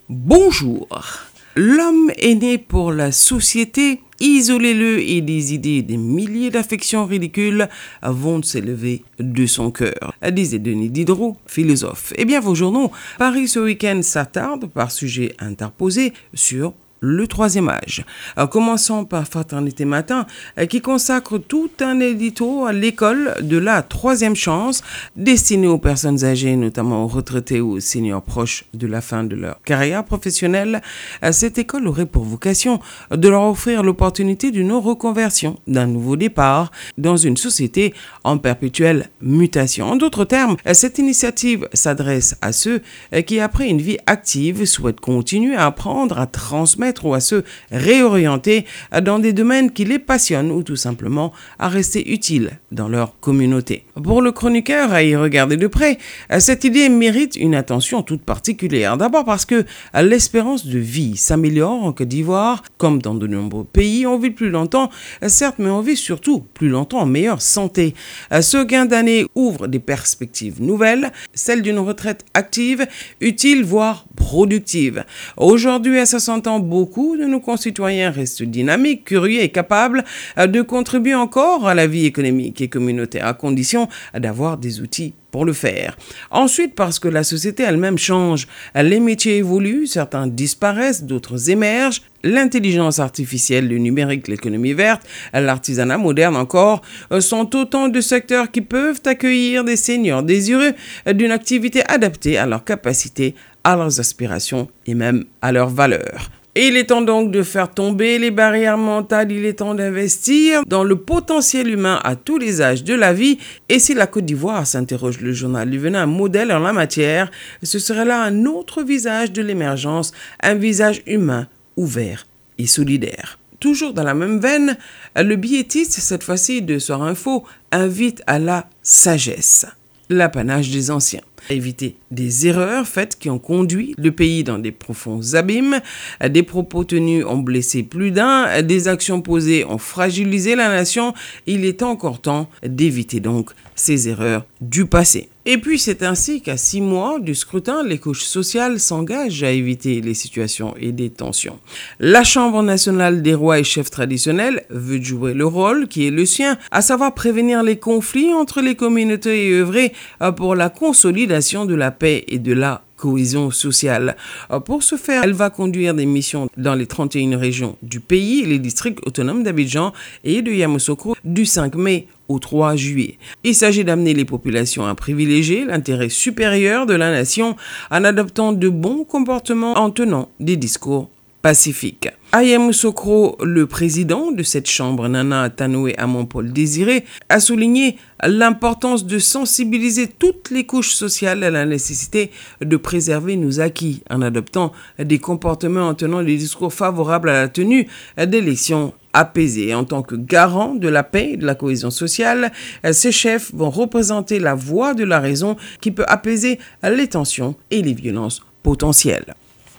Bonjour. L'homme est né pour la société. Isolez-le et des idées, des milliers d'affections ridicules vont s'élever de son cœur, disait Denis Diderot, philosophe. Eh bien, vos journaux, Paris ce week-end s'attardent par sujet interposé sur le troisième âge. Commençons par Fraternité Matin, qui consacre tout un édito à l'école de la troisième chance, destinée aux personnes âgées, notamment aux retraités ou aux seniors proches de la fin de leur carrière professionnelle. Cette école aurait pour vocation de leur offrir l'opportunité d'une reconversion, d'un nouveau départ dans une société en perpétuelle mutation. En d'autres termes, cette initiative s'adresse à ceux qui, après une vie active, souhaitent continuer à apprendre, à transmettre ou à se réorienter dans des domaines qui les passionnent ou tout simplement à rester utiles dans leur communauté. Pour le chroniqueur à y regarder de près, cette idée mérite une attention toute particulière. D'abord parce que l'espérance de vie s'améliore en Côte d'Ivoire, comme dans de nombreux pays. On vit plus longtemps, certes, mais on vit surtout plus longtemps en meilleure santé. Ce gain d'année ouvre des perspectives nouvelles, celles d'une retraite active, utile, voire productive. Aujourd'hui, à 60 ans, beaucoup de nos concitoyens restent dynamiques, curieux et capables de contribuer encore à la vie économique et communautaire, à condition d'avoir des outils pour le faire. Ensuite, parce que la société elle-même change, les métiers évoluent, certains disparaissent, d'autres émergent. L'intelligence artificielle, le numérique, l'économie verte, l'artisanat moderne encore, sont autant de secteurs qui peuvent accueillir des seniors désireux d'une activité adaptée à leurs capacités, à leurs aspirations et même à leurs valeurs. Il est temps donc de faire tomber les barrières mentales, il est temps d'investir dans le potentiel humain à tous les âges de la vie. Et si la Côte d'Ivoire, s'interroge le journal, devenait un modèle en la matière, ce serait là un autre visage de l'émergence, un visage humain, ouvert et solidaire. Toujours dans la même veine, le billetiste, cette fois-ci de Soir Info, invite à la sagesse, l'apanage des anciens. Éviter des erreurs faites qui ont conduit le pays dans des profonds abîmes, des propos tenus ont blessé plus d'un, des actions posées ont fragilisé la nation. Il est encore temps d'éviter donc ces erreurs du passé. Et puis c'est ainsi qu'à 6 mois du scrutin, les couches sociales s'engagent à éviter les situations et des tensions. La Chambre nationale des rois et chefs traditionnels veut jouer le rôle qui est le sien, à savoir prévenir les conflits entre les communautés et œuvrer pour la consolidation de la paix et de la cohésion sociale. Pour ce faire, elle va conduire des missions dans les 31 régions du pays et les districts autonomes d'Abidjan et de Yamoussoukro du 5 mai au 3 juillet. Il s'agit d'amener les populations à privilégier l'intérêt supérieur de la nation en adoptant de bons comportements en tenant des discours pacifique. À Yamoussoukro, le président de cette chambre, Nana Tanoué Amon-Paul Désiré, a souligné l'importance de sensibiliser toutes les couches sociales à la nécessité de préserver nos acquis en adoptant des comportements en tenant des discours favorables à la tenue d'élections apaisées. En tant que garant de la paix et de la cohésion sociale, ces chefs vont représenter la voix de la raison qui peut apaiser les tensions et les violences potentielles.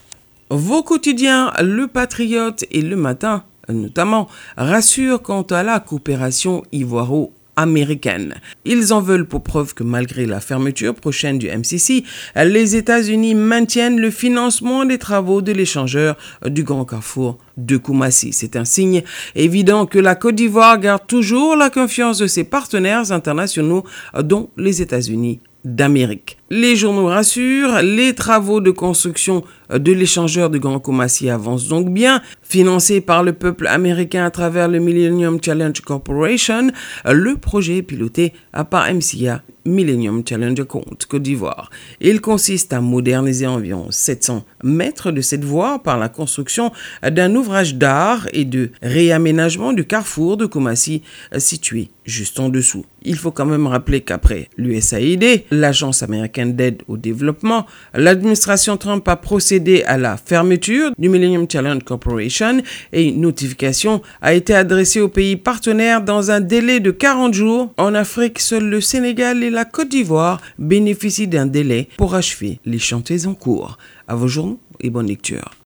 Vos quotidiens, Le Patriote et Le Matin, notamment, rassurent quant à la coopération ivoiro-américaine. Ils en veulent pour preuve que malgré la fermeture prochaine du MCC, les États-Unis maintiennent le financement des travaux de l'échangeur du Grand Carrefour de Koumassi. C'est un signe évident que la Côte d'Ivoire garde toujours la confiance de ses partenaires internationaux, dont les États-Unis d'Amérique. Les journaux rassurent, les travaux de construction de l'échangeur du Grand Koumassi avancent donc bien, financé par le peuple américain à travers le Millennium Challenge Corporation. Le projet est piloté par MCA, Millennium Challenge Côte d'Ivoire. Il consiste à moderniser environ 700 mètres de cette voie par la construction d'un ouvrage d'art et de réaménagement du carrefour de Koumassi situé juste en dessous. Il faut quand même rappeler qu'après l'USAID, l'Agence américaine d'aide au développement, l'administration Trump a procédé à la fermeture du Millennium Challenge Corporation et une notification a été adressée aux pays partenaires dans un délai de 40 jours. En Afrique, seul le Sénégal et la Côte d'Ivoire bénéficient d'un délai pour achever les chantiers en cours. À vos journaux et bonne lecture.